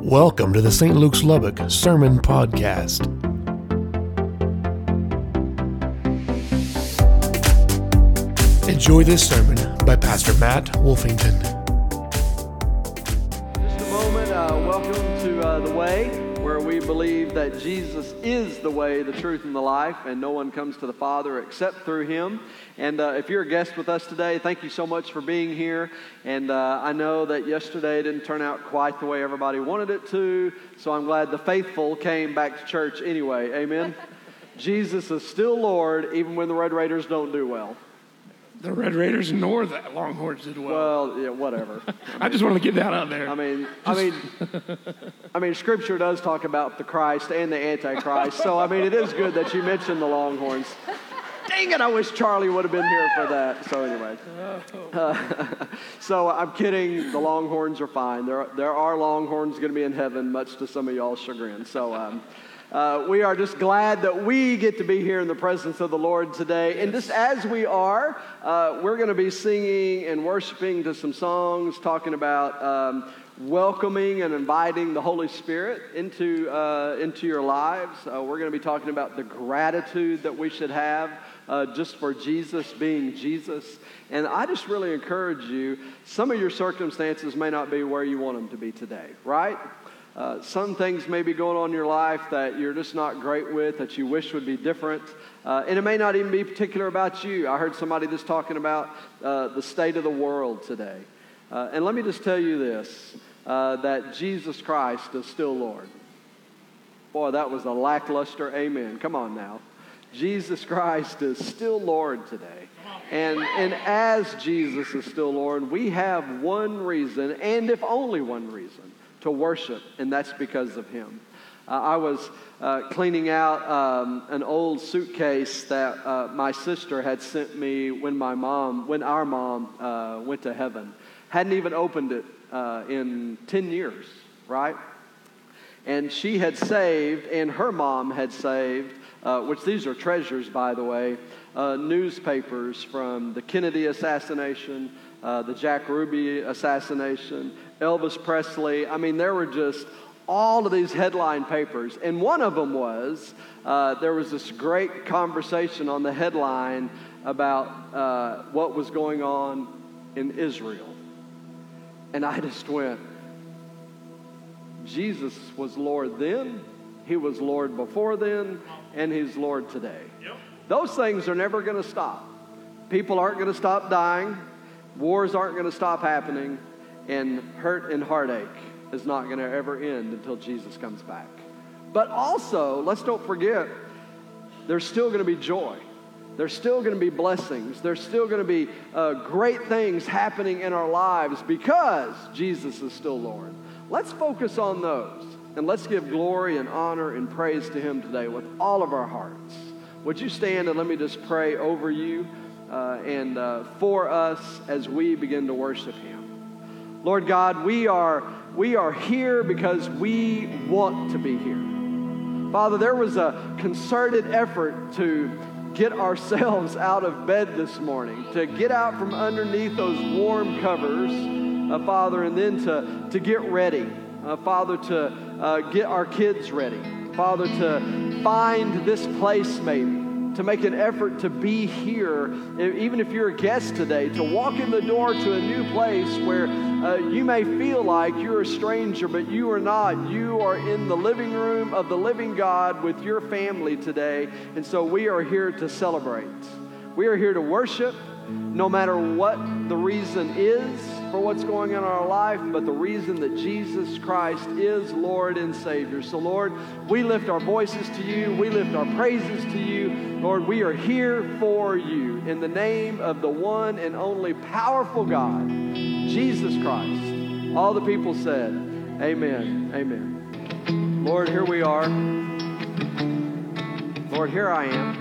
Welcome to the St. Luke's Lubbock Sermon Podcast. Enjoy this sermon by Pastor Matt Wolfington. Just a moment, welcome to The Way, where we believe that Jesus is the way, the truth, and the life, and no one comes to the Father except through Him. And if you're a guest with us today, thank you so much for being here. And I know that yesterday didn't turn out quite the way everybody wanted it to, so I'm glad the faithful came back to church anyway. Amen? Jesus is still Lord, even when the Red Raiders don't do well. The Red Raiders nor the Longhorns did well. Well, yeah, whatever. I just want to get that out there. I mean, Scripture does talk about the Christ and the Antichrist, so it is good that you mentioned the Longhorns. Dang it! I wish Charlie would have been here for that. So anyway, so I'm kidding. The Longhorns are fine. There are Longhorns going to be in heaven, much to some of y'all's chagrin. So. We are just glad that we get to be here in the presence of the Lord today. And just as we are, we're going to be singing and worshiping to some songs, talking about welcoming and inviting the Holy Spirit into your lives. We're going to be talking about the gratitude that we should have just for Jesus being Jesus. And I just really encourage you, some of your circumstances may not be where you want them to be today, right? Some things may be going on in your life that you're just not great with, that you wish would be different. And it may not even be particular about you. I heard somebody just talking about the state of the world today. And let me just tell you this, that Jesus Christ is still Lord. Boy, that was a lackluster amen. Come on now. Jesus Christ is still Lord today. And as Jesus is still Lord, we have one reason, and if only one reason, to worship, and that's because of Him. I was cleaning out an old suitcase that my sister had sent me when our mom went to heaven. Hadn't even opened it in 10 years, right? And she had saved, and her mom had saved, which these are treasures, by the way, newspapers from the Kennedy assassination, the Jack Ruby assassination, Elvis Presley. There were just all of these headline papers. And one of them was, there was this great conversation on the headline about what was going on in Israel. And I just went, Jesus was Lord then, He was Lord before then, and He's Lord today. Yep. Those things are never going to stop. People aren't going to stop dying. Wars aren't going to stop happening, and hurt and heartache is not going to ever end until Jesus comes back. But also, let's don't forget, there's still going to be joy. There's still going to be blessings. There's still going to be great things happening in our lives because Jesus is still Lord. Let's focus on those, and let's give glory and honor and praise to Him today with all of our hearts. Would you stand and let me just pray over you and for us as we begin to worship Him. Lord God, we are here because we want to be here. Father, there was a concerted effort to get ourselves out of bed this morning, to get out from underneath those warm covers, Father, and then to get ready, Father, to get our kids ready, Father, to find this place maybe, to make an effort to be here, even if you're a guest today, to walk in the door to a new place where you may feel like you're a stranger, but you are not. You are in the living room of the living God with your family today, and so we are here to celebrate. We are here to worship, no matter what the reason is for what's going on in our life, but the reason that Jesus Christ is Lord and Savior. So Lord, we lift our voices to You. We lift our praises to You. Lord, we are here for You in the name of the one and only powerful God, Jesus Christ. All the people said, amen, amen. Lord, here we are. Lord, here I am.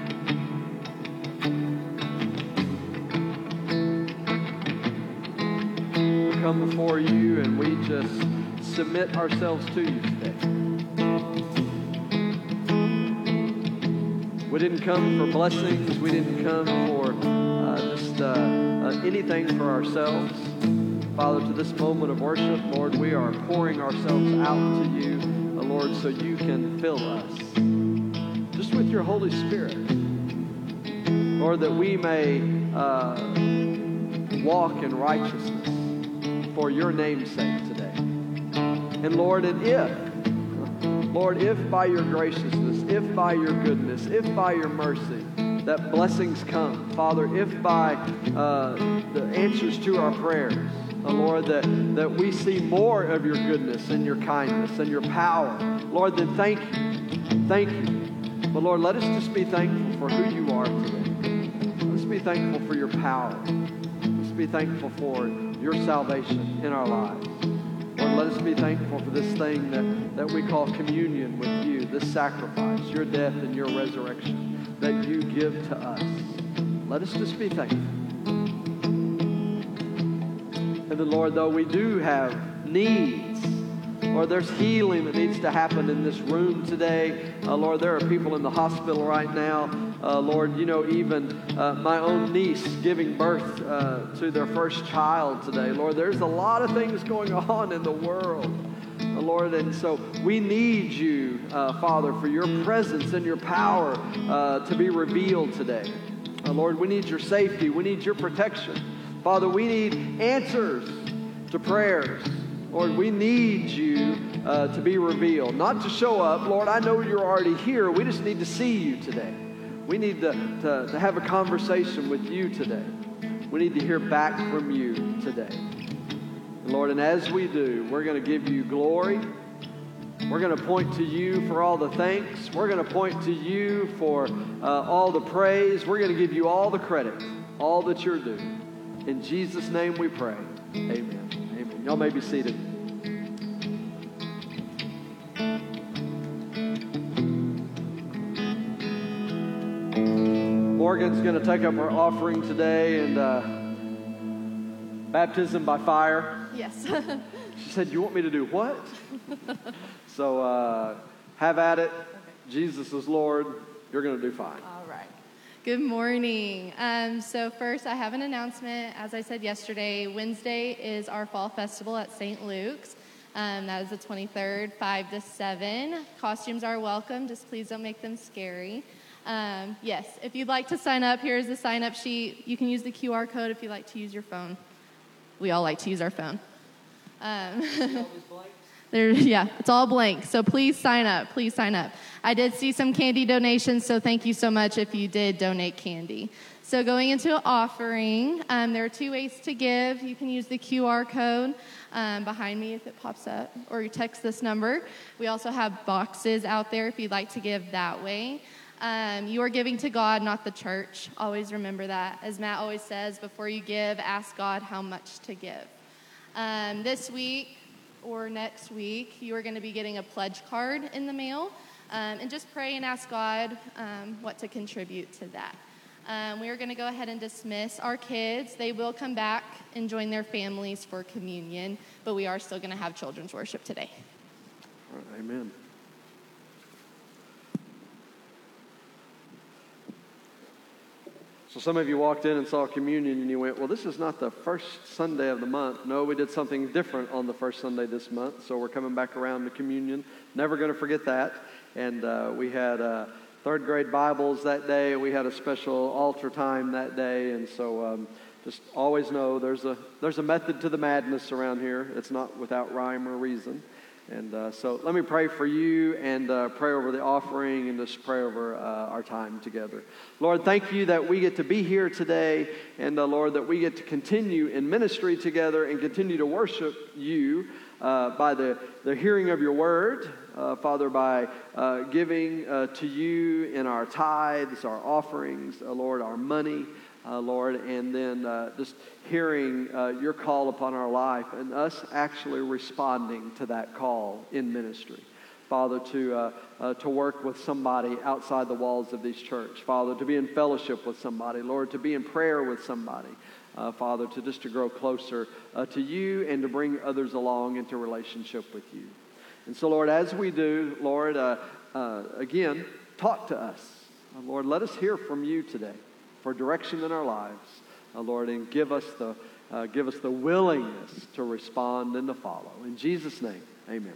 Come before You and we just submit ourselves to You today. We didn't come for blessings. We didn't come for just anything for ourselves. Father, to this moment of worship, Lord, we are pouring ourselves out to you, Lord, so you can fill us just with your Holy Spirit. Lord, that we may walk in righteousness for your name's sake today. And Lord, if by your graciousness, if by your goodness, if by your mercy, that blessings come, Father, if by the answers to our prayers, Lord, that we see more of your goodness and your kindness and your power, Lord, then thank you. Thank you. But Lord, let us just be thankful for who you are today. Let's be thankful for your power. Let's be thankful for your salvation in our lives. Lord, let us be thankful for this thing that we call communion with you, this sacrifice, your death and your resurrection that you give to us. Let us just be thankful. And then, Lord, though we do have needs, Lord, there's healing that needs to happen in this room today. Lord, there are people in the hospital right now. Lord, you know, even my own niece giving birth to their first child today. Lord, there's a lot of things going on in the world, Lord, and so we need you, Father, for your presence and your power to be revealed today. Lord, we need your safety. We need your protection. Father, we need answers to prayers. Lord, we need you to be revealed, not to show up. Lord, I know you're already here. We just need to see you today. We need to have a conversation with you today. We need to hear back from you today. Lord, and as we do, we're going to give you glory. We're going to point to you for all the thanks. We're going to point to you for all the praise. We're going to give you all the credit, all that you're doing. In Jesus' name we pray. Amen. Amen. Y'all may be seated. Morgan's going to take up our offering today and baptism by fire. Yes. She said, "You want me to do what?" So have at it. Okay. Jesus is Lord. You're going to do fine. All right. Good morning. So first, I have an announcement. As I said yesterday, Wednesday is our fall festival at St. Luke's. That is the 23rd, 5 to 7. Costumes are welcome. Just please don't make them scary. Yes, if you'd like to sign up, here's the sign-up sheet. You can use the QR code if you like to use your phone. We all like to use our phone. Yeah, it's all blank. So please sign up. Please sign up. I did see some candy donations, so thank you so much if you did donate candy. So going into an offering, there are two ways to give. You can use the QR code behind me if it pops up, or you text this number. We also have boxes out there if you'd like to give that way. You are giving to God, not the church. Always remember that. As Matt always says, before you give, ask God how much to give. This week or next week, you are going to be getting a pledge card in the mail. And just pray and ask God what to contribute to that. We are going to go ahead and dismiss our kids. They will come back and join their families for communion, but we are still going to have children's worship today. All right, amen. So some of you walked in and saw communion and you went, well, this is not the first Sunday of the month. No, we did something different on the first Sunday this month, so we're coming back around to communion. Never going to forget that. And we had third grade Bibles that day. We had a special altar time that day. And so just always know there's a method to the madness around here. It's not without rhyme or reason. And so let me pray for you and pray over the offering and just pray over our time together. Lord, thank you that we get to be here today, and Lord, that we get to continue in ministry together and continue to worship you by the hearing of your word, Father, by giving to you in our tithes, our offerings, Lord, our money, Lord, and then just hearing your call upon our life and us actually responding to that call in ministry. Father, to work with somebody outside the walls of this church. Father, to be in fellowship with somebody. Lord, to be in prayer with somebody. Father, to grow closer to you and to bring others along into relationship with you. And so, Lord, as we do, Lord, again, talk to us. Lord, let us hear from you today for direction in our lives, Lord, and give us give us the willingness to respond and to follow. In Jesus' name, amen.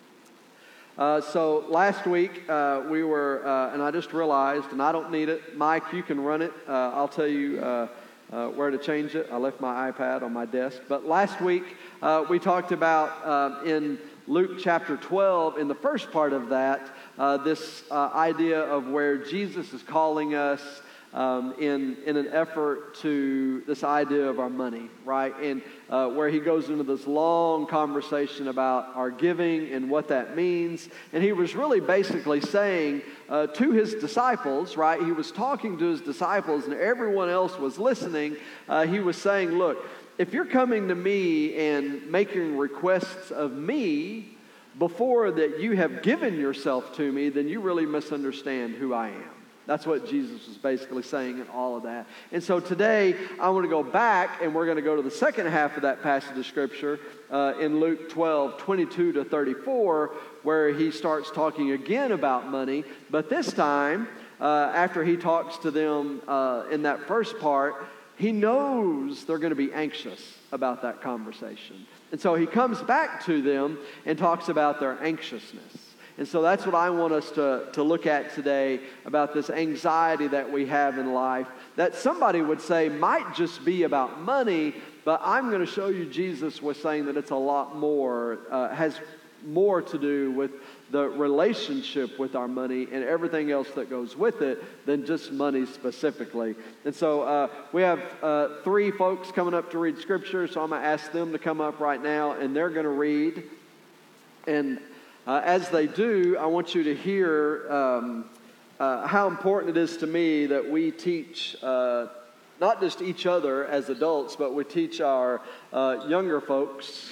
So last week we were, and I just realized, and I don't need it. Mike, you can run it. I'll tell you where to change it. I left my iPad on my desk. But last week we talked about in Luke chapter 12, in the first part of that, this idea of where Jesus is calling us in an effort to this idea of our money, right? And where he goes into this long conversation about our giving and what that means. And he was really basically saying to his disciples, right? He was talking to his disciples and everyone else was listening. He was saying, look, if you're coming to me and making requests of me before that you have given yourself to me, then you really misunderstand who I am. That's what Jesus was basically saying in all of that. And so today, I want to go back, and we're going to go to the second half of that passage of Scripture in Luke 12, 22 to 34, where he starts talking again about money. But this time, after he talks to them in that first part, he knows they're going to be anxious about that conversation. And so he comes back to them and talks about their anxiousness. And so that's what I want us to look at today, about this anxiety that we have in life, that somebody would say might just be about money, but I'm going to show you Jesus was saying that it's a lot more, has more to do with the relationship with our money and everything else that goes with it than just money specifically. And so we have 3 folks coming up to read Scripture, so I'm going to ask them to come up right now, and they're going to read. And as they do, I want you to hear how important it is to me that we teach not just each other as adults, but we teach our younger folks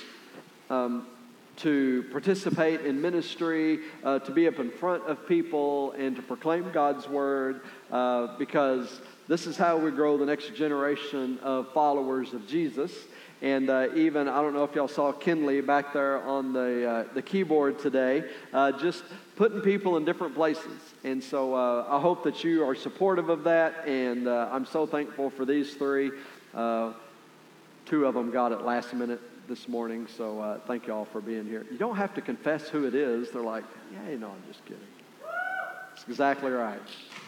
to participate in ministry, to be up in front of people, and to proclaim God's Word, because this is how we grow the next generation of followers of Jesus. And even, I don't know if y'all saw Kinley back there on the keyboard today, just putting people in different places. And so I hope that you are supportive of that, and I'm so thankful for these 3. 2 of them got it last minute this morning, so thank you all for being here. You don't have to confess who it is. They're like, yeah, no, I'm just kidding. That's exactly right.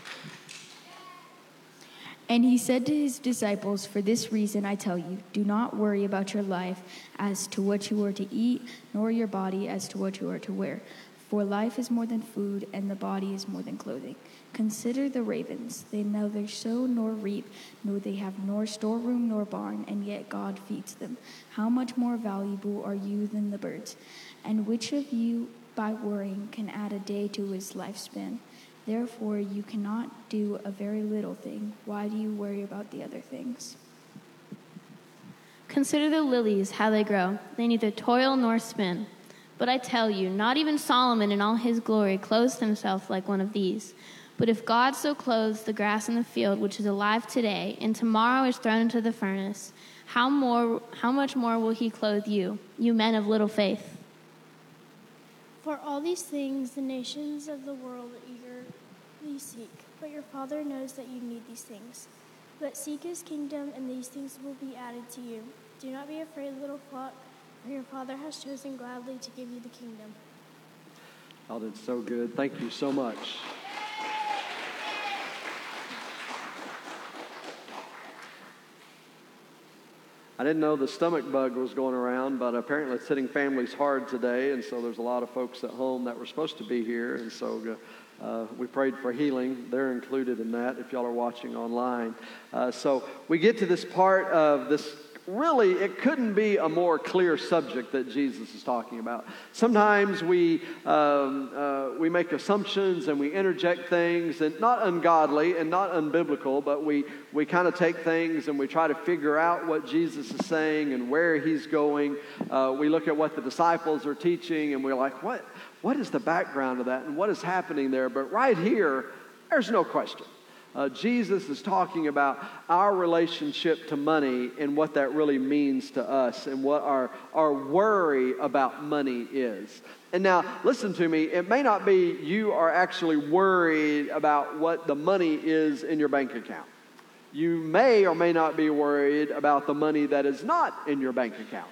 And he said to his disciples, "For this reason I tell you, do not worry about your life as to what you are to eat, nor your body as to what you are to wear. For life is more than food, and the body is more than clothing. Consider the ravens. They neither sow nor reap, nor they have nor storeroom nor barn, and yet God feeds them. How much more valuable are you than the birds? And which of you, by worrying, can add a day to his lifespan? Therefore, you cannot do a very little thing. Why do you worry about the other things? Consider the lilies, how they grow. They neither toil nor spin. But I tell you, not even Solomon in all his glory clothed himself like one of these. But if God so clothes the grass in the field, which is alive today, and tomorrow is thrown into the furnace, how much more will he clothe you, you men of little faith? For all these things the nations of the world eagerly seek, but your Father knows that you need these things. But seek his kingdom, and these things will be added to you. Do not be afraid, little flock, for your Father has chosen gladly to give you the kingdom." Oh, that's so good. Thank you so much. I didn't know the stomach bug was going around, but apparently it's hitting families hard today, and so there's a lot of folks at home that were supposed to be here, and so we prayed for healing. They're included in that if y'all are watching online. So we get to this part of this. Really, it couldn't be a more clear subject that Jesus is talking about. Sometimes we make assumptions and we interject things, and not ungodly and not unbiblical, but we kind of take things and we try to figure out what Jesus is saying and where he's going. We look at what the disciples are teaching, and we're like, what is the background of that and what is happening there? But right here, there's no question. Jesus is talking about our relationship to money and what that really means to us and what our worry about money is. And now, listen to me, it may not be you are actually worried about what the money is in your bank account. You may or may not be worried about the money that is not in your bank account.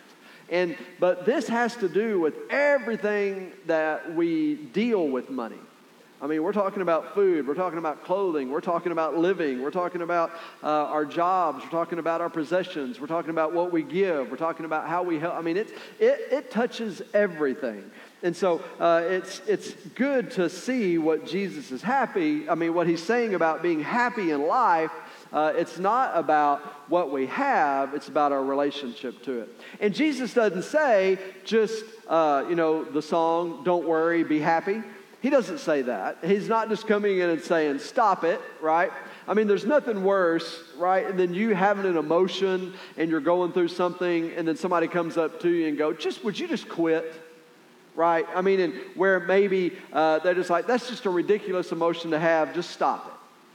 But this has to do with everything that we deal with money. I mean, we're talking about food, we're talking about clothing, we're talking about living, we're talking about our jobs, we're talking about our possessions, we're talking about what we give, we're talking about how we help. I mean, it touches everything. And so it's good to see what Jesus is what he's saying about being happy in life. It's not about what we have, it's about our relationship to it. And Jesus doesn't say just, the song, don't worry, be happy. He doesn't say that. He's not just coming in and saying, stop it, right? I mean, there's nothing worse, right, than you having an emotion and you're going through something and then somebody comes up to you and go, would you just quit? Right? I mean, and where maybe they're just like, that's just a ridiculous emotion to have, just stop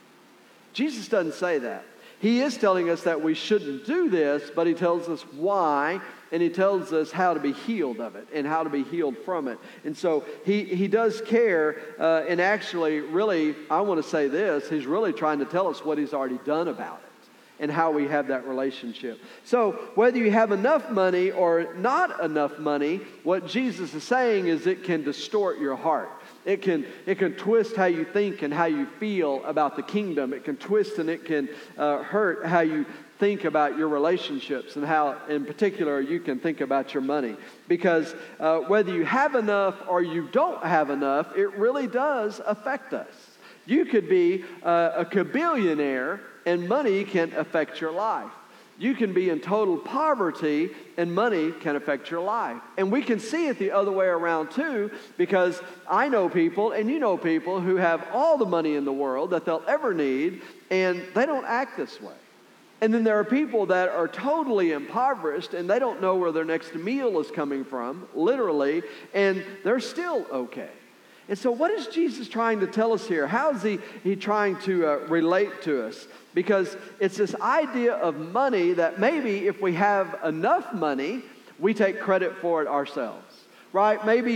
it. Jesus doesn't say that. He is telling us that we shouldn't do this, but he tells us why, and he tells us how to be healed of it and how to be healed from it. And so he does care, and actually, really, I want to say this, he's really trying to tell us what he's already done about it and how we have that relationship. So whether you have enough money or not enough money, what Jesus is saying is it can distort your heart. It can twist how you think and how you feel about the kingdom. It can twist and it can hurt how you think about your relationships and how, in particular, you can think about your money. Because whether you have enough or you don't have enough, it really does affect us. You could be a kabillionaire and money can affect your life. You can be in total poverty and money can affect your life. And we can see it the other way around too, because I know people and you know people who have all the money in the world that they'll ever need and they don't act this way. And then there are people that are totally impoverished and they don't know where their next meal is coming from, literally, and they're still okay. And so what is Jesus trying to tell us here? How is he trying to relate to us? Because it's this idea of money that maybe if we have enough money, we take credit for it ourselves, right? Maybe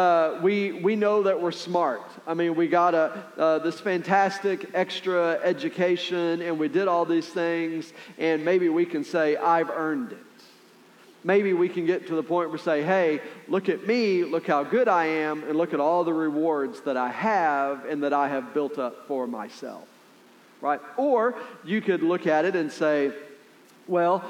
we know that we're smart. I mean, we got this fantastic extra education and we did all these things, and maybe we can say, I've earned it. Maybe we can get to the point where we say, hey, look at me, look how good I am, and look at all the rewards that I have and that I have built up for myself. Right? Or you could look at it and say, well,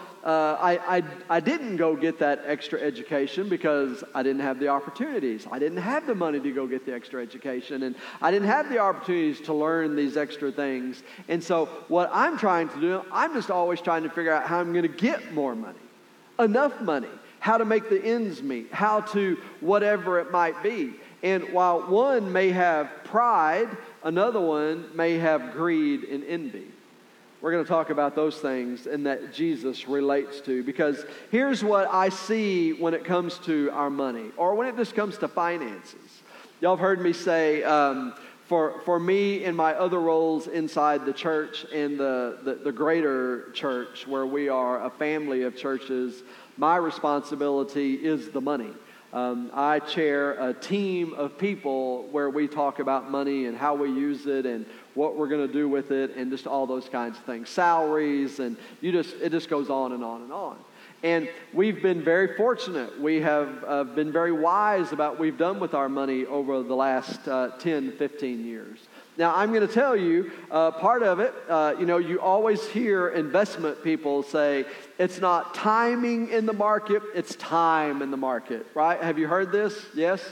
I didn't go get that extra education because I didn't have the opportunities. I didn't have the money to go get the extra education, and I didn't have the opportunities to learn these extra things. And so what I'm trying to do, I'm just always trying to figure out how I'm going to get more money, enough money, how to make the ends meet, how to whatever it might be. And while one may have pride, another one may have greed and envy. We're going to talk about those things and that Jesus relates to, because here's what I see when it comes to our money, or when it just comes to finances. Y'all have heard me say, for me in my other roles inside the church and the greater church, where we are a family of churches, my responsibility is the money. I chair a team of people where we talk about money and how we use it and what we're going to do with it and just all those kinds of things, salaries, and it just goes on and on and on. And we've been very fortunate. We have been very wise about what we've done with our money over the last 10, 15 years. Now, I'm going to tell you, part of it, you always hear investment people say, it's not timing in the market, it's time in the market, right? Have you heard this? Yes?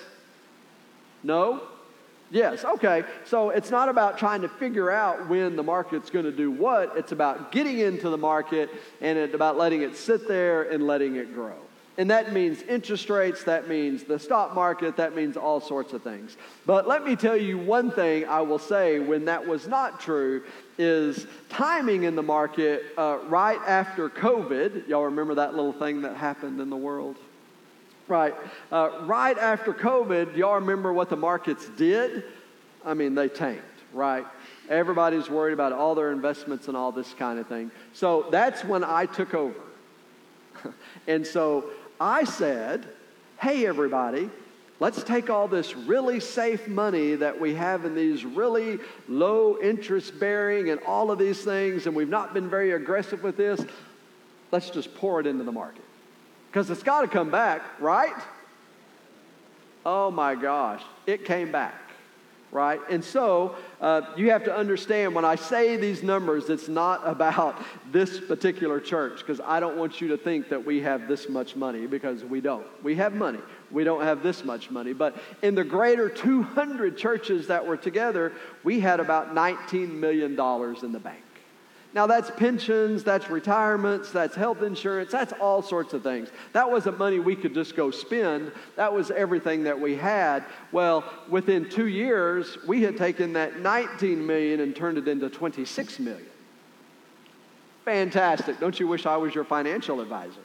No? Yes, okay. So it's not about trying to figure out when the market's going to do what. It's about getting into the market, and it's about letting it sit there and letting it grow. And that means interest rates, that means the stock market, that means all sorts of things. But let me tell you one thing I will say when that was not true is timing in the market right after COVID. Y'all remember that little thing that happened in the world? Right. Right after COVID, y'all remember what the markets did? I mean, they tanked, right? Everybody's worried about all their investments and all this kind of thing. So that's when I took over. And so I said, hey, everybody, Let's take all this really safe money that we have in these really low interest bearing and all of these things, and we've not been very aggressive with this. Let's just pour it into the market. Because it's got to come back, right? Oh my gosh, it came back, right? And so you have to understand when I say these numbers, it's not about this particular church, because I don't want you to think that we have this much money, because we don't. We have money. We don't have this much money. But in the greater 200 churches that were together, we had about $19 million in the bank. Now that's pensions, that's retirements, that's health insurance, that's all sorts of things. That wasn't money we could just go spend. That was everything that we had. Well, within 2 years, we had taken that $19 million and turned it into $26 million. Fantastic. Don't you wish I was your financial advisor?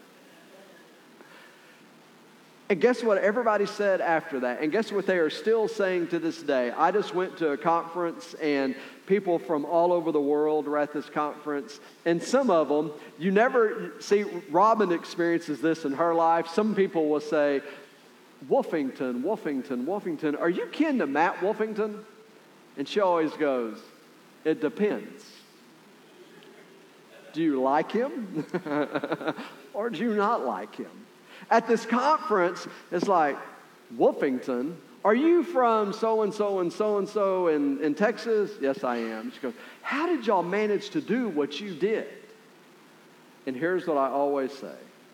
And guess what everybody said after that? And guess what they are still saying to this day? I just went to a conference, and people from all over the world were at this conference. And some of them, you never see, Robin experiences this in her life. Some people will say, Wolfington. Are you kin to Matt Wolfington? And she always goes, it depends. Do you like him? Or do you not like him? At this conference, it's like, Wolfington, are you from so-and-so and so-and-so in Texas? Yes, I am. She goes, how did y'all manage to do what you did? And here's what I always say.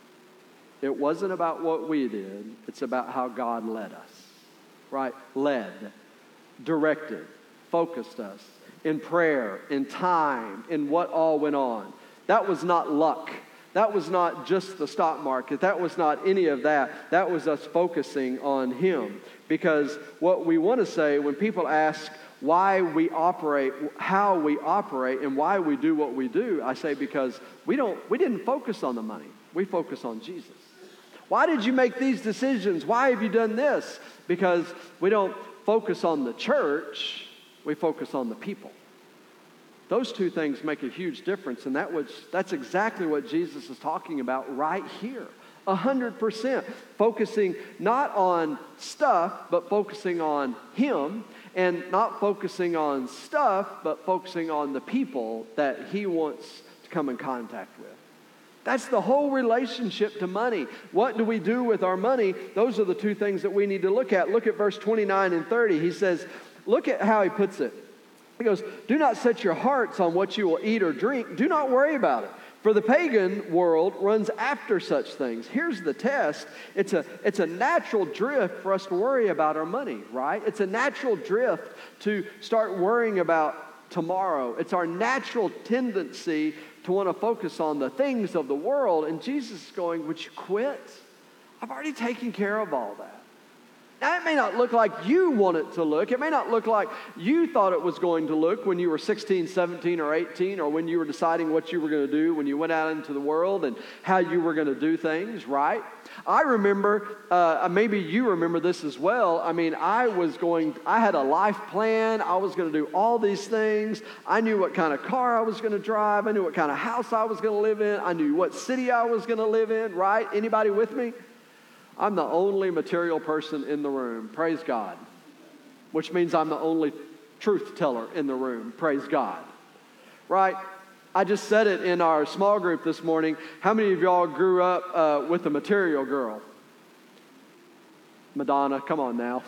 It wasn't about what we did. It's about how God led us, right? Led, directed, focused us in prayer, in time, in what all went on. That was not luck. That was not just the stock market. That was not any of that. That was us focusing on Him. Because what we want to say when people ask why we operate, how we operate, and why we do what we do, I say because we didn't focus on the money. We focus on Jesus. Why did you make these decisions? Why have you done this? Because we don't focus on the church. We focus on the people. Those two things make a huge difference, and that's exactly what Jesus is talking about right here. 100%. Focusing not on stuff, but focusing on Him, and not focusing on stuff, but focusing on the people that He wants to come in contact with. That's the whole relationship to money. What do we do with our money? Those are the two things that we need to look at. Look at verse 29 and 30. He says, look at how he puts it. He goes, do not set your hearts on what you will eat or drink. Do not worry about it. For the pagan world runs after such things. Here's the test. It's a natural drift for us to worry about our money, right? It's a natural drift to start worrying about tomorrow. It's our natural tendency to want to focus on the things of the world. And Jesus is going, would you quit? I've already taken care of all that. Now, it may not look like you want it to look. It may not look like you thought it was going to look when you were 16, 17, or 18, or when you were deciding what you were going to do when you went out into the world and how you were going to do things, right? I remember, maybe you remember this as well. I mean, I had a life plan. I was going to do all these things. I knew what kind of car I was going to drive. I knew what kind of house I was going to live in. I knew what city I was going to live in, right? Anybody with me? I'm the only material person in the room. Praise God. Which means I'm the only truth teller in the room. Praise God. Right? I just said it in our small group this morning. How many of y'all grew up with a material girl? Madonna, come on now.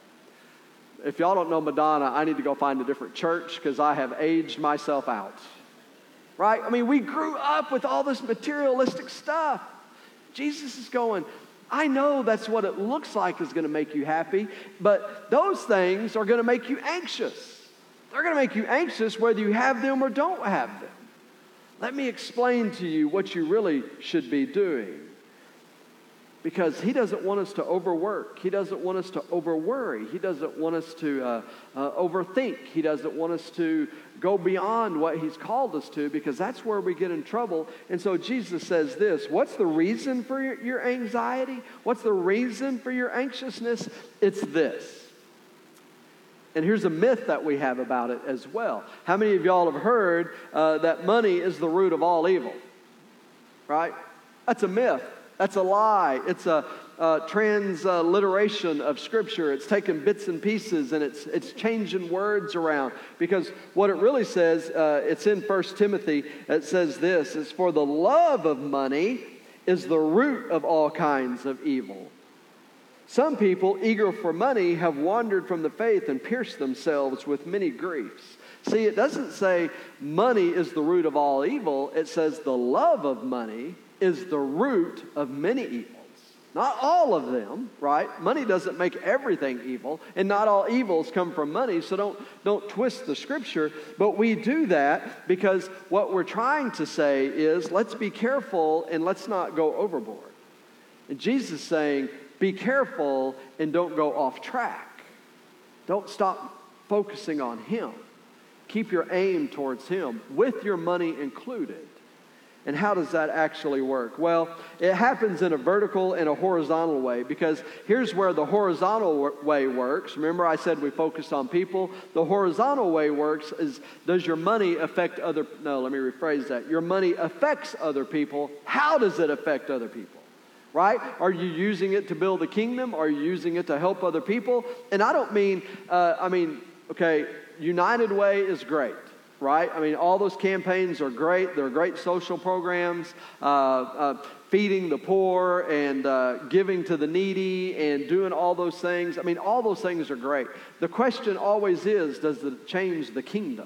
If y'all don't know Madonna, I need to go find a different church because I have aged myself out. Right? I mean, we grew up with all this materialistic stuff. Jesus is going, I know that's what it looks like is going to make you happy, but those things are going to make you anxious. They're going to make you anxious whether you have them or don't have them. Let me explain to you what you really should be doing. Because He doesn't want us to overwork. He doesn't want us to overworry. He doesn't want us to overthink. He doesn't want us to go beyond what He's called us to, because that's where we get in trouble. And so Jesus says this, what's the reason for your anxiety? What's the reason for your anxiousness? It's this. And here's a myth that we have about it as well. How many of y'all have heard that money is the root of all evil? Right? That's a myth. That's a lie. transliteration of Scripture. It's taking bits and pieces and it's changing words around. Because what it really says, it's in 1 Timothy, it says this, it's for the love of money is the root of all kinds of evil. Some people, eager for money, have wandered from the faith and pierced themselves with many griefs. See, it doesn't say money is the root of all evil. It says the love of money is the root of many evils. Not all of them, right? Money doesn't make everything evil, and not all evils come from money, so don't twist the Scripture. But we do that because what we're trying to say is let's be careful and let's not go overboard. And Jesus is saying, be careful and don't go off track. Don't stop focusing on Him. Keep your aim towards Him with your money included. And how does that actually work? Well, it happens in a vertical and a horizontal way, because here's where the horizontal way works. Remember I said we focused on people? The horizontal way works is, does your money affect other... No, let me rephrase that. Your money affects other people. How does it affect other people? Right? Are you using it to build a kingdom? Are you using it to help other people? And I don't mean, okay, United Way is great, right? I mean, all those campaigns are great. They're great social programs, feeding the poor and giving to the needy and doing all those things. I mean, all those things are great. The question always is, does it change the kingdom?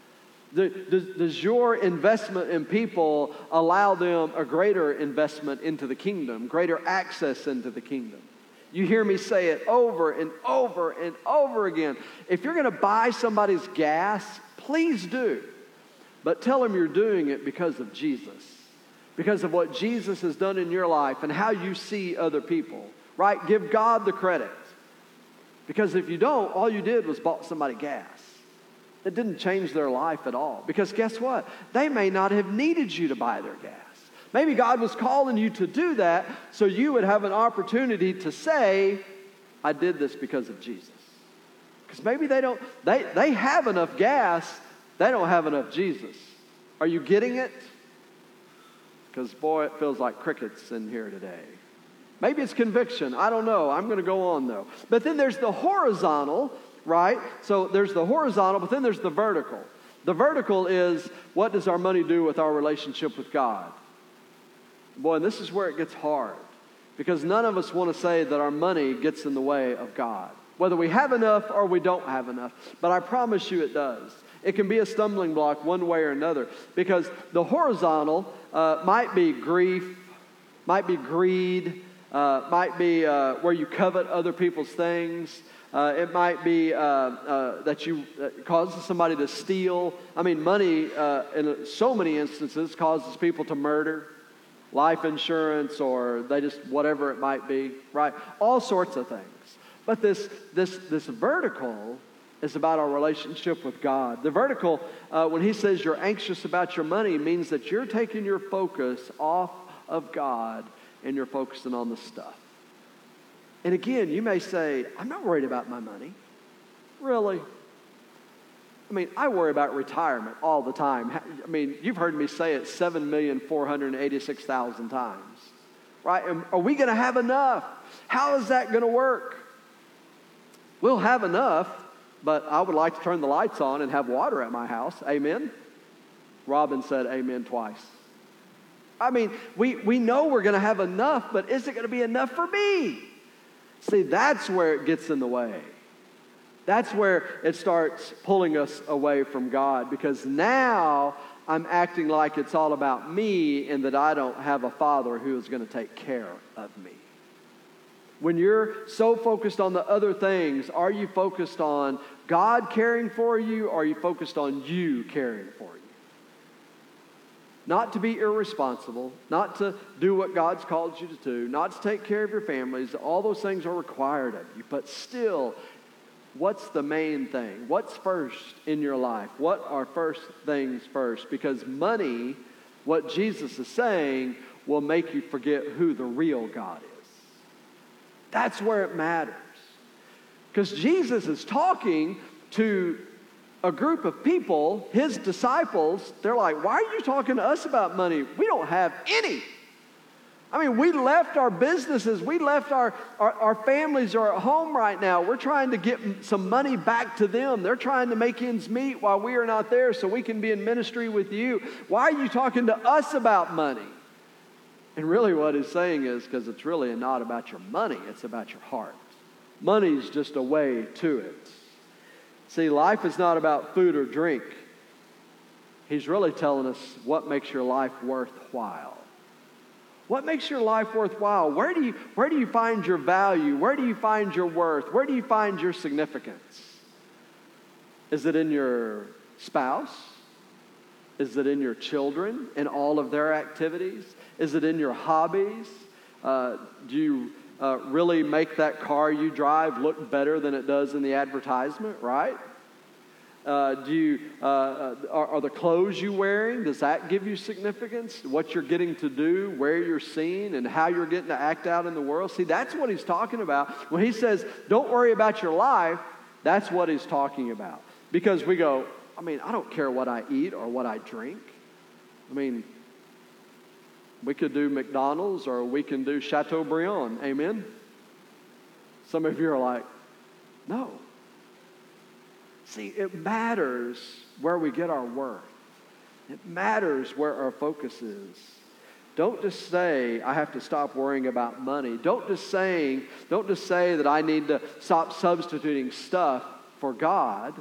Does your investment in people allow them a greater investment into the kingdom, greater access into the kingdom? You hear me say it over and over and over again. If you're going to buy somebody's gas, please do. But tell them you're doing it because of Jesus, because of what Jesus has done in your life and how you see other people, right? Give God the credit. Because if you don't, all you did was bought somebody gas. It didn't change their life at all. Because guess what? They may not have needed you to buy their gas. Maybe God was calling you to do that so you would have an opportunity to say, I did this because of Jesus. Because maybe they have enough gas, they don't have enough Jesus. Are you getting it? Because boy, it feels like crickets in here today. Maybe it's conviction. I don't know. I'm going to go on though. But then there's the horizontal, right? So there's the horizontal, but then there's the vertical. The vertical is, what does our money do with our relationship with God? Boy, and this is where it gets hard, because none of us want to say that our money gets in the way of God, whether we have enough or we don't have enough. But I promise you it does. It can be a stumbling block one way or another, because the horizontal might be grief, might be greed, might be where you covet other people's things. It might be that you causes somebody to steal. I mean, money in so many instances causes people to murder, life insurance, or they just, whatever it might be, right? All sorts of things. But this vertical is about our relationship with God. The vertical, when he says you're anxious about your money, means that you're taking your focus off of God and you're focusing on the stuff. And again, you may say, I'm not worried about my money. Really? I mean, I worry about retirement all the time. I mean, you've heard me say it 7,486,000 times, right? And are we going to have enough? How is that going to work? We'll have enough, but I would like to turn the lights on and have water at my house. Amen? Robin said amen twice. I mean, we know we're going to have enough, but is it going to be enough for me? See, that's where it gets in the way. That's where it starts pulling us away from God, because now I'm acting like it's all about me and that I don't have a Father who is going to take care of me. When you're so focused on the other things, are you focused on God caring for you, or are you focused on you caring for you? Not to be irresponsible, not to do what God's called you to do, not to take care of your families. All those things are required of you. But still, what's the main thing? What's first in your life? What are first things first? Because money, what Jesus is saying, will make you forget who the real God is. That's where it matters. Because Jesus is talking to a group of people, his disciples. They're like, why are you talking to us about money? We don't have any. I mean, we left our businesses. We left our families are at home right now. We're trying to get some money back to them. They're trying to make ends meet while we are not there so we can be in ministry with you. Why are you talking to us about money? And really what he's saying is because it's really not about your money. It's about your heart. Money's just a way to it. See, life is not about food or drink. He's really telling us what makes your life worthwhile. What makes your life worthwhile? Where do you find your value? Where do you find your worth? Where do you find your significance? Is it in your spouse? Is it in your children and all of their activities? Is it in your hobbies? Do you really make that car you drive look better than it does in the advertisement, right? Are the clothes you're wearing, does that give you significance? What you're getting to do, where you're seen, and how you're getting to act out in the world? See, that's what he's talking about. When he says, don't worry about your life, that's what he's talking about. Because we go, I mean, I don't care what I eat or what I drink. I mean, we could do McDonald's or we can do Chateaubriand. Amen? Some of you are like, no. See, it matters where we get our worth. It matters where our focus is. Don't just say, I have to stop worrying about money. Don't just say that I need to stop substituting stuff for God.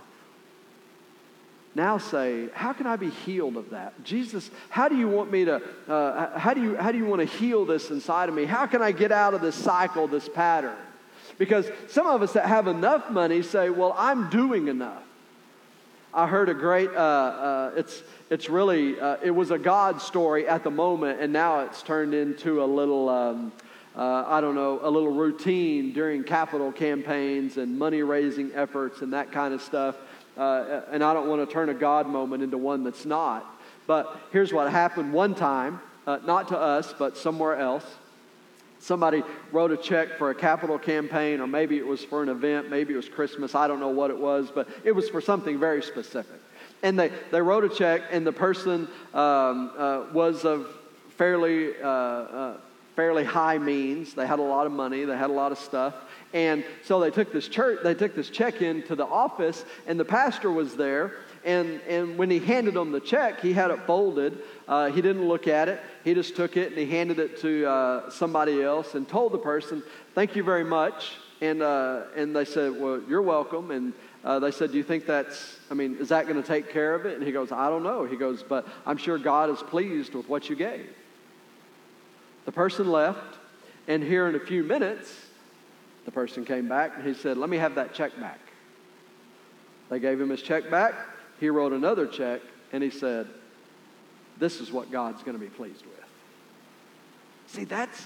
Now say, how can I be healed of that? Jesus, how do you want me to, how do you want to heal this inside of me? How can I get out of this cycle, this pattern? Because some of us that have enough money say, well, I'm doing enough. I heard a great, it's really, it was a God story at the moment, and now it's turned into a little, a little routine during capital campaigns and money-raising efforts and that kind of stuff. And I don't want to turn a God moment into one that's not. But here's what happened one time, not to us, but somewhere else. Somebody wrote a check for a capital campaign, or maybe it was for an event, maybe it was Christmas, I don't know what it was, but it was for something very specific. And they wrote a check, and the person was of fairly high means. They had a lot of money, they had a lot of stuff. And so they took this check into the office, and the pastor was there. And when he handed them the check, he had it folded. He didn't look at it. He just took it and he handed it to somebody else and told the person, "Thank you very much." And they said, "Well, you're welcome." And they said, "Do you think is that going to take care of it?" And he goes, "I don't know." He goes, "But I'm sure God is pleased with what you gave." The person left, and here in a few minutes, the person came back and he said, "Let me have that check back." They gave him his check back. He wrote another check, and he said, "This is what God's going to be pleased with." See, that's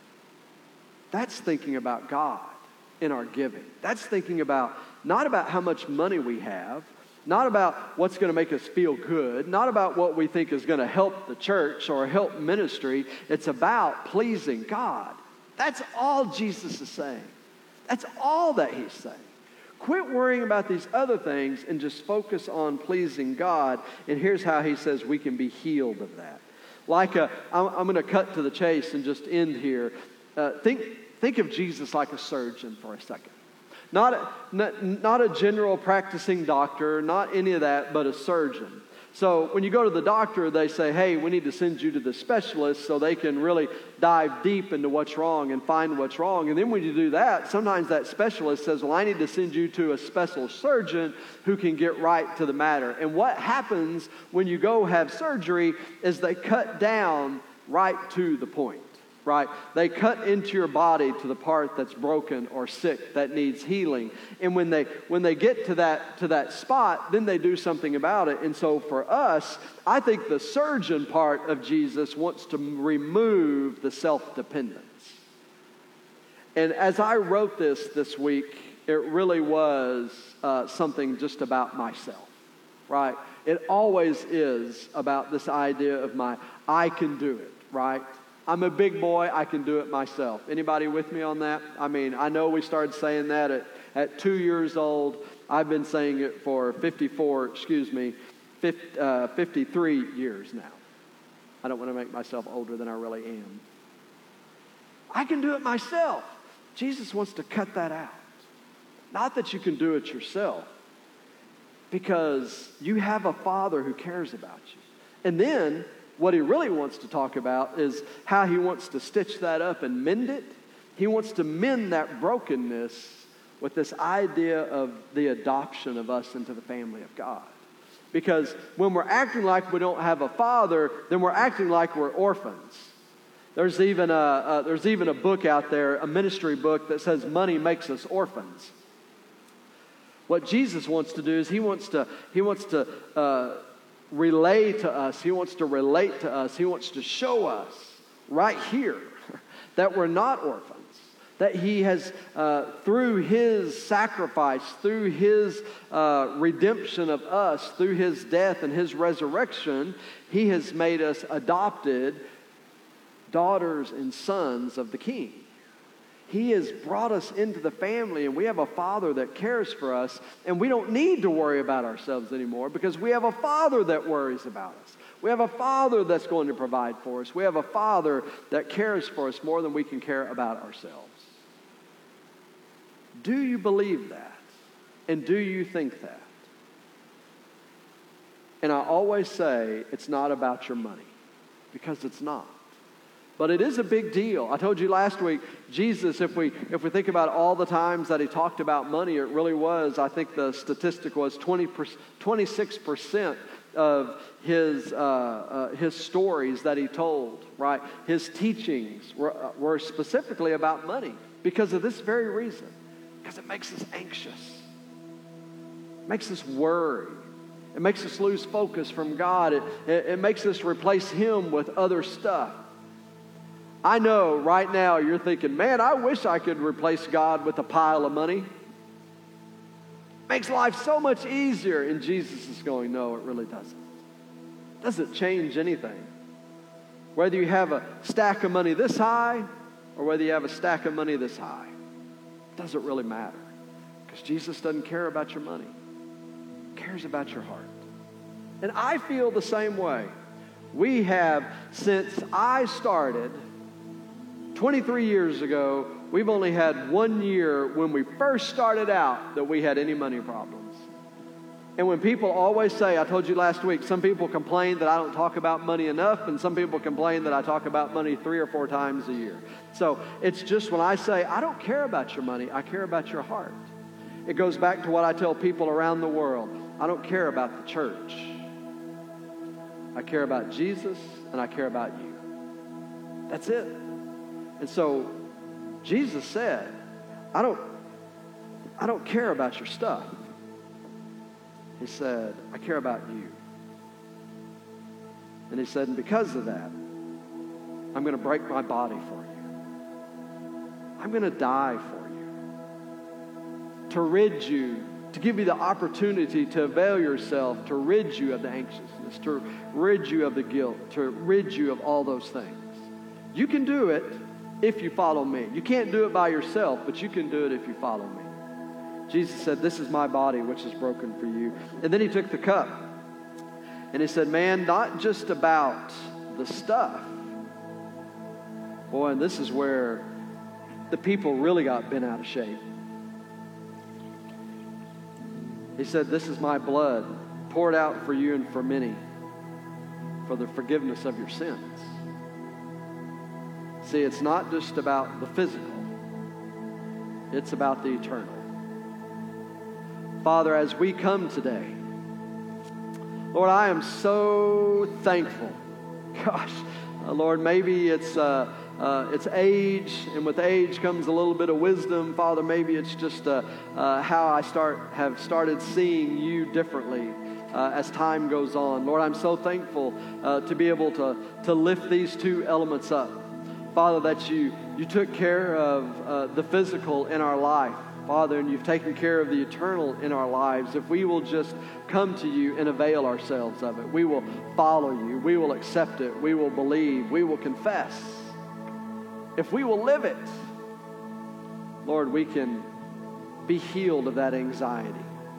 thinking about God in our giving. That's thinking about, not about how much money we have, not about what's going to make us feel good, not about what we think is going to help the church or help ministry. It's about pleasing God. That's all Jesus is saying. That's all that he's saying. Quit worrying about these other things and just focus on pleasing God. And here's how he says we can be healed of that. I'm going to cut to the chase and just end here. Think of Jesus like a surgeon for a second. Not a general practicing doctor, not any of that, but a surgeon. So when you go to the doctor, they say, "Hey, we need to send you to the specialist so they can really dive deep into what's wrong and find what's wrong." And then when you do that, sometimes that specialist says, "Well, I need to send you to a special surgeon who can get right to the matter." And what happens when you go have surgery is they cut down right to the point. Right? They cut into your body to the part that's broken or sick that needs healing. And when they get to that spot, then they do something about it. And so for us, I think the surgeon part of Jesus wants to remove the self-dependence. And as I wrote this week, it really was something just about myself. Right? It always is about this idea of I can do it. Right? I'm a big boy, I can do it myself. Anybody with me on that? I mean, I know we started saying that at 2 years old. I've been saying it for 53 years now. I don't want to make myself older than I really am. I can do it myself. Jesus wants to cut that out. Not that you can do it yourself, because you have a Father who cares about you. And then what he really wants to talk about is how he wants to stitch that up and mend it. He wants to mend that brokenness with this idea of the adoption of us into the family of God. Because when we're acting like we don't have a father, then we're acting like we're orphans. There's even a book out there, a ministry book that says money makes us orphans. What Jesus wants to do is he wants to relay to us. He wants to relate to us. He wants to show us right here that we're not orphans. That he has, through his sacrifice, through his redemption of us, through his death and his resurrection, he has made us adopted daughters and sons of the King. He has brought us into the family, and we have a Father that cares for us, and we don't need to worry about ourselves anymore because we have a Father that worries about us. We have a Father that's going to provide for us. We have a Father that cares for us more than we can care about ourselves. Do you believe that? And do you think that? And I always say it's not about your money, because it's not. But it is a big deal. I told you last week, Jesus, if we think about all the times that he talked about money, it really was, I think the statistic was 26% of his stories that he told, right? His teachings were specifically about money because of this very reason. Because it makes us anxious. It makes us worry. It makes us lose focus from God. It makes us replace him with other stuff. I know right now you're thinking, man, I wish I could replace God with a pile of money. Makes life so much easier. And Jesus is going, no, it really doesn't. It doesn't change anything. Whether you have a stack of money this high or whether you have a stack of money this high. Doesn't really matter, because Jesus doesn't care about your money. He cares about your heart. And I feel the same way. We have, since I started 23 years ago, we've only had 1 year when we first started out that we had any money problems. And when people always say, I told you last week, some people complain that I don't talk about money enough, and some people complain that I talk about money 3 or 4 times a year. So it's just when I say, I don't care about your money, I care about your heart. It goes back to what I tell people around the world. I don't care about the church. I care about Jesus, and I care about you. That's it. And so Jesus said, I don't care about your stuff. He said, I care about you. And he said, and because of that, I'm going to break my body for you. I'm going to die for you. To rid you, to give you the opportunity to avail yourself, to rid you of the anxiousness, to rid you of the guilt, to rid you of all those things. You can do it if you follow me. You can't do it by yourself, but you can do it if you follow me. Jesus said, this is my body, which is broken for you. And then he took the cup. And he said, man, not just about the stuff. Boy, and this is where the people really got bent out of shape. He said, this is my blood, poured out for you and for many, for the forgiveness of your sins. See, it's not just about the physical. It's about the eternal. Father, as we come today, Lord, I am so thankful. Gosh, Lord, maybe it's age, and with age comes a little bit of wisdom. Father, maybe it's just how I have started seeing you differently as time goes on. Lord, I'm so thankful to be able to lift these two elements up. Father, that you took care of the physical in our life, Father, and you've taken care of the eternal in our lives. If we will just come to you and avail ourselves of it, we will follow you, we will accept it, we will believe, we will confess. If we will live it, Lord, we can be healed of that anxiety.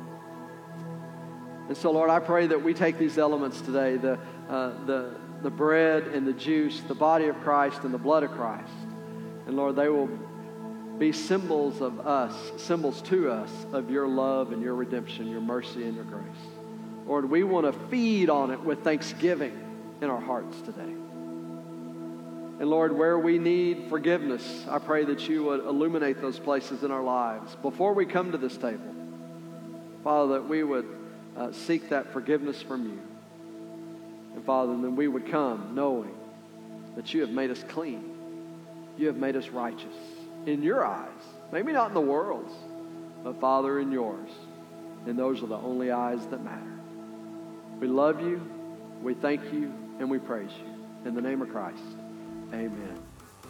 And so, Lord, I pray that we take these elements today, the bread and the juice, the body of Christ and the blood of Christ, And Lord, they will be symbols of us, symbols to us of your love and your redemption, your mercy and your grace. Lord, we want to feed on it with thanksgiving in our hearts today. And Lord, where we need forgiveness, I pray that you would illuminate those places in our lives before we come to this table. Father, that we would seek that forgiveness from you. And Father, then we would come knowing that you have made us clean. You have made us righteous in your eyes. Maybe not in the world's, but Father, in yours. And those are the only eyes that matter. We love you, we thank you, and we praise you. In the name of Christ, amen.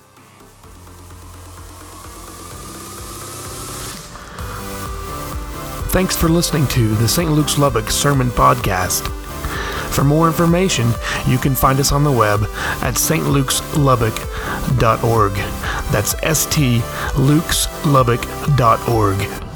Thanks for listening to the St. Luke's Lubbock Sermon Podcast. For more information, you can find us on the web at stlukes.lubbock.org. That's stlukes.lubbock.org.